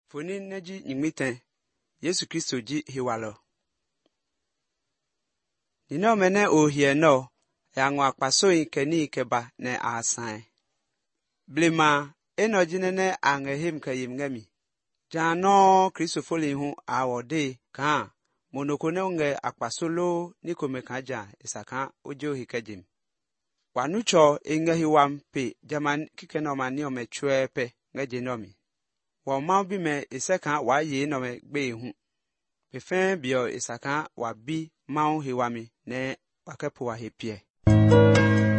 Foni neji nyimiten Yesu Kristo ji hiwalo. Nino mene ohie no ya ngwa kpaso keni keba ne asan. Blima enojine ne angehim kayim ngami. Jano Kristo foli hu awode ka monokone unge akpasolo nikome kaja isaka ojo hikajim. Wanucho ingehiwam pe jaman kikeno mani omechwepe ngejenomi. Wa maubi me iseka wa ye no me gbe hu. Befen bio isaka wa bi mau hiwami ne wakepo wa hepie.